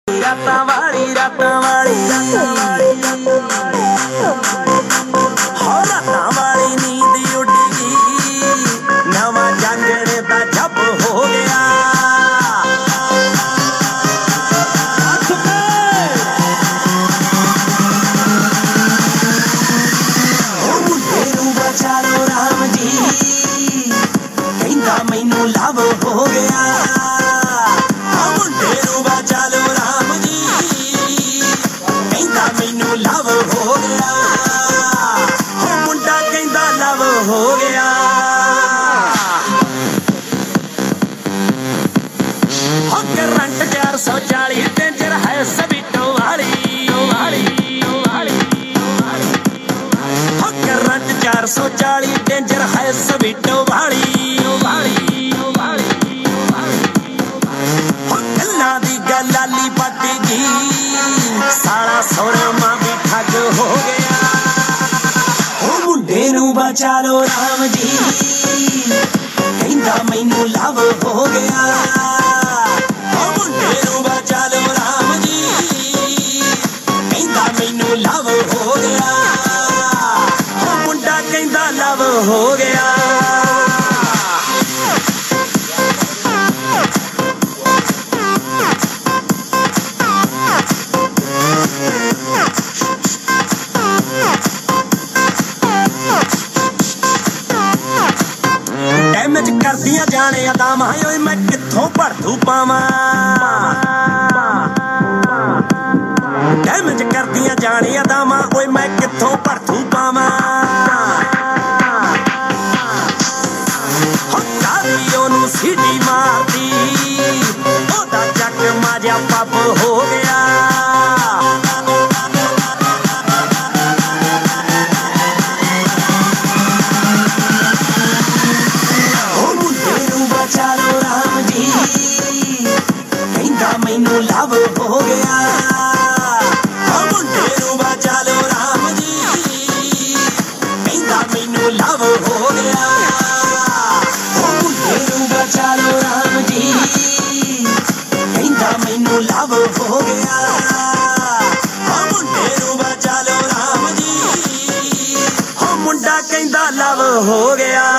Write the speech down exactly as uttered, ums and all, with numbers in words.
ਰਾਤਾਂ ਵਾਲੀ ਰਾਤਾਂ ਵਾਲੀ ਹੋ ਰਾਤਾਂ ਵਾਲੀ ਨੀਂਦ ਉੱਡ ਗਈ ਨਵਾਂ ਜਾਂਗੜੇ ਦਾ ਜੱਬ ਹੋ ਗਿਆ ਉਹ ਮੁੰਡੇ ਨੂੰ ਬਚਾ ਲੋ ਰਾਮ ਜੀ ਕਹਿੰਦਾ ਮੈਨੂੰ ਲਵ ਹੋ ਗਿਆ हो गया करंट चार सौ चाली डेंजर है सबिटो वाली करंट चार सौ चाली डेंजर है सबिटो वाली गल्लां दी गलाली पट गई साला सोरमा भी ठग हो गया मुंडे नू बचा लो राम जी कहंदा मैनू लव हो गया मुंडे नू बचा लो राम जी कहंदा मैनू लव हो गया मुंडा कहंदा लव हो गया डैमेज कर दिया जाने अदामा ओए मैं कित्थों भरतू पावां डैमेज कर दिया जाने अदामा ओए मैं कित्थों भरतू पावां ओनू सीटी मारदी ओदा जग माजा पप हो गया मैनू लव हो गया मुंडे नू बचा लो राम जी कहंदा मैनू लव हो गया मुंडे नू बचा लो राम जी कहंदा मैनू लव हो गया मुंडे नू बचा लो राम जी मुंडा कहंदा लव हो गया।